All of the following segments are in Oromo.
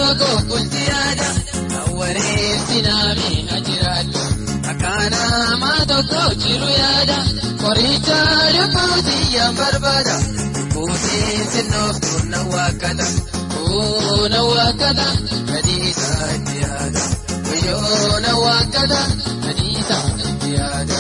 toko kultiada aware sinami ajiradu akana ma toko chiruyada koricha lupudi yambarbada kuti sinof nawakada nawakada hadisa tiada yo nawakada hadisa tiada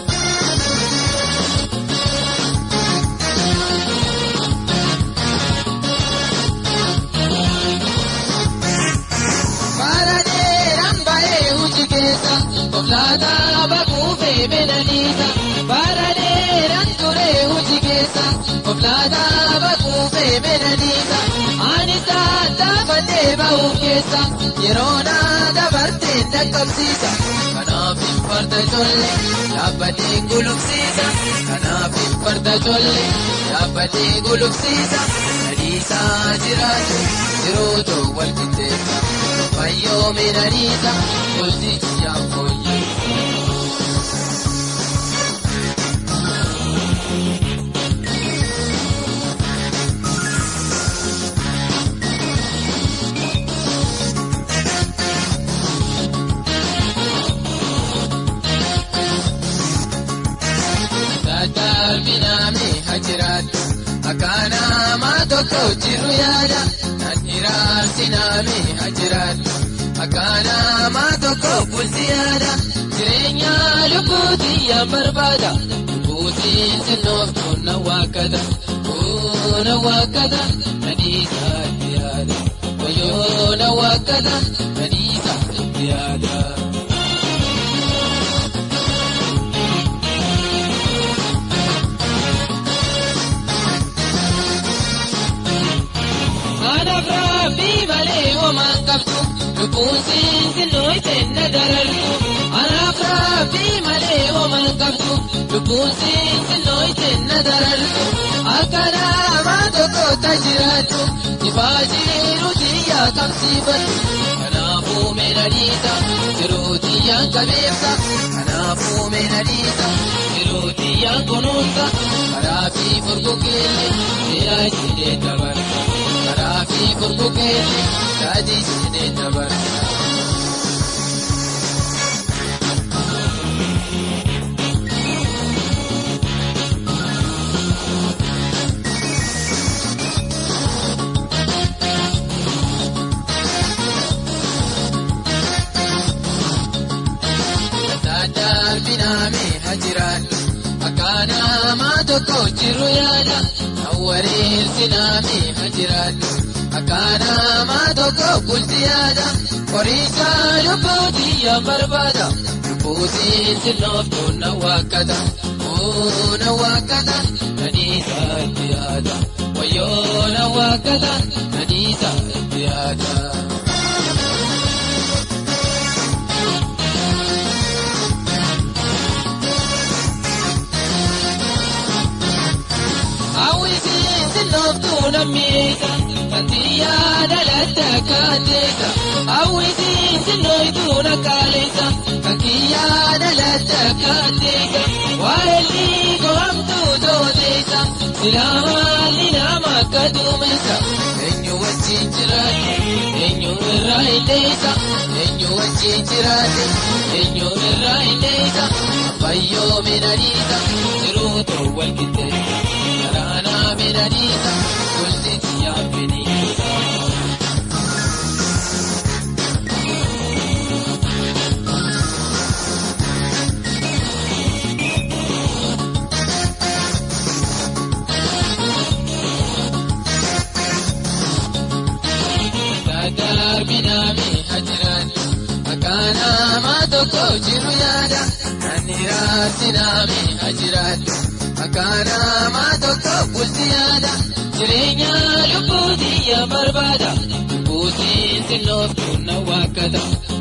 Oblada bakufe benalisa Baraderan ture ujigesa Oblada bakufe benalisa Anisa tabate baukesa Yerona dabarte dakabsisa Kanafin farda jolle Dabate guluksisa Kanafin farda jolle Dabate guluksisa Nalisa jiratu Jiruto walkitesa Fayo menalisa Kulti jiyam binami hajiratu akana ma toko chiruyada nanira sinami hajiratu akana ma toko pulsiyada jirenya lupudi yambarbada lupudi sinof nawakada nawakada hadisa tiada yo nawakada hadisa tiada Lupusi sinoi tenne daraltu Anafra fi male oman kabtu Lupusi sinoi tenne daraltu Akana amatoko tajiratu Ibajiru diya kamsibatu Kanafu menadita Jiruti yang kabirta Kanafu menadita Jiruti yang kununta Karafi furkukili Dila jide tabarta Karafi furkukili Jadi jide tabarta binami hajiratu akana ma toko chiruyada awari sinami hajiratu akana ma toko kultiyada korisha lupudi yambarbada lupudi sinof nawakada nawakada hadisa tiada wayo nawakada hadisa tiada Namita, Katia dalata kateka, awiti sinoiduna kalita, Katia dalata kateka, waeli kohamtu dodeka, silama linama kadumesa, enyu wachinchirate, enyu raideka, enyu wachinchirate, enyu raideka, bayo menarita, siruto walkiteka, yarana menarita. Binami hajiratu akana ma toko chiruyada nanira sinami hajiratu akana ma toko pulsiyada jirenya lupudi yambarbada lupudi sinof nawakada